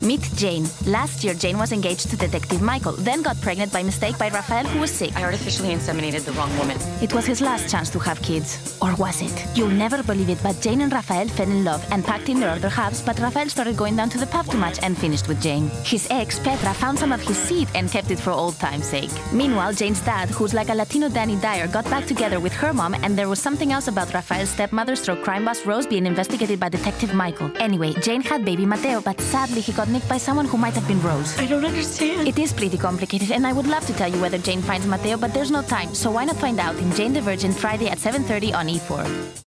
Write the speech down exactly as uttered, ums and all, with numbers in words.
Meet Jane. Last year, Jane was engaged to Detective Michael, then got pregnant by mistake by Raphael, who was sick. I artificially inseminated the wrong woman. It was his last chance to have kids. Or was it? You'll never believe it, but Jane and Raphael fell in love and packed in their other halves, but Raphael started going down to the pub too much and finished with Jane. His ex, Petra, found some of his seed and kept it for old time's sake. Meanwhile, Jane's dad, who's like a Latino Danny Dyer, got back together with her mom, and there was something else about Raphael's stepmother stroke crime boss Rose being investigated by Detective Michael. Anyway, Jane had baby Mateo, but sadly he got nicked by someone who might have been Rose. I don't understand. It is pretty complicated, and I would love to tell you whether Jane finds Mateo, but there's no time, so why not find out in Jane the Virgin Friday at seven thirty on E four.